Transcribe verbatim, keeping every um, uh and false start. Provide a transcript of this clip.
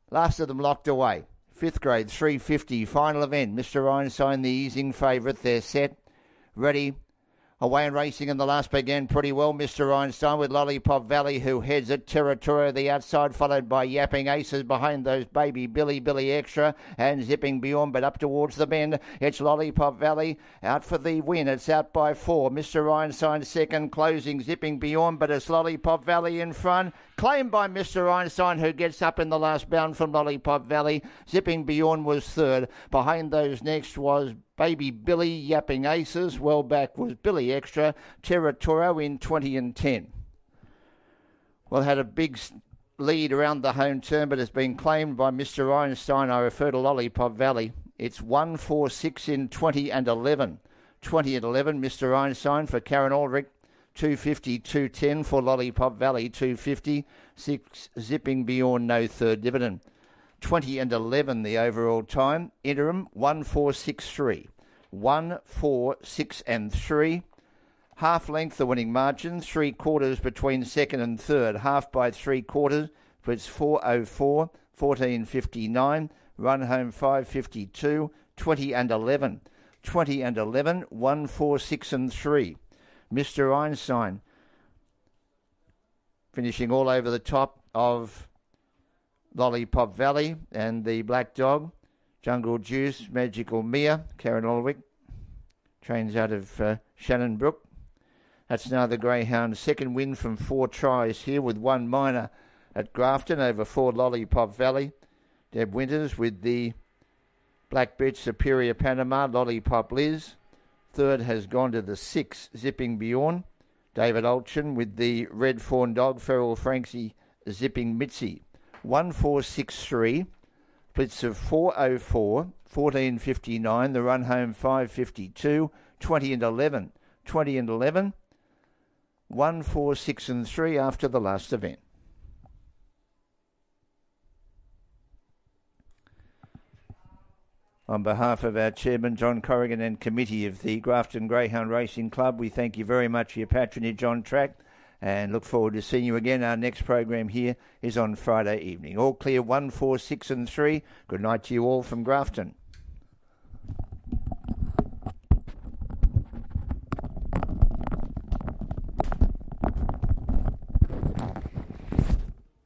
Last of them locked away. Fifth grade, three fifty, final event. Mister Einstein, the easing favourite. They're set, ready. Away and racing in the last began pretty well. Mister Einstein with Lollipop Valley, who heads it. Territoria the outside, followed by Yapping Aces behind those. Baby Billy, Billy Extra, and Zipping Beyond, but up towards the bend. It's Lollipop Valley out for the win. It's out by four. Mister Einstein second, closing. Zipping Beyond, but it's Lollipop Valley in front. Claimed by Mister Einstein, who gets up in the last bound from Lollipop Valley. Zipping Beyond was third. Behind those next was Baby Billy, Yapping Aces. Well back was Billy Extra. Territorio in twenty and ten. Well, had a big lead around the home turn, but has been claimed by Mister Einstein. I refer to Lollipop Valley. It's one, four, six in twenty and eleven. twenty and eleven, Mister Einstein for Karen Aldrich. two fifty, two ten for Lollipop Valley. two fifty, six Zipping Beyond, no third dividend. twenty and eleven the overall time. Interim one four six three. one four six and three. Half length the winning margin. Three quarters between second and third. Half by three quarters. It's four oh four. fourteen fifty-nine. Run home five fifty-two. twenty and eleven. twenty and eleven. one four six and three. Mister Einstein finishing all over the top of Lollipop Valley and the Black Dog, Jungle Juice, Magical Mia, Karen Aldrich, trains out of uh, Shannonbrook. That's now the Greyhound's second win from four tries here with one minor at Grafton over four Lollipop Valley. Deb Winters with the Black Beach Superior Panama, Lollipop Liz. Third has gone to the six, Zipping Beyond. David Olchin with the Red Fawn Dog, Feral Franksy, Zipping Mitzi. one four six three, blitz of four oh four, fourteen fifty-nine, the run home five fifty-two, twenty and eleven, twenty and eleven, one four six and three after the last event. On behalf of our chairman, John Corrigan, and committee of the Grafton Greyhound Racing Club, we thank you very much for your patronage on track and look forward to seeing you again. Our next program here is on Friday evening. All clear, one, four, six and three. Good night to you all from Grafton.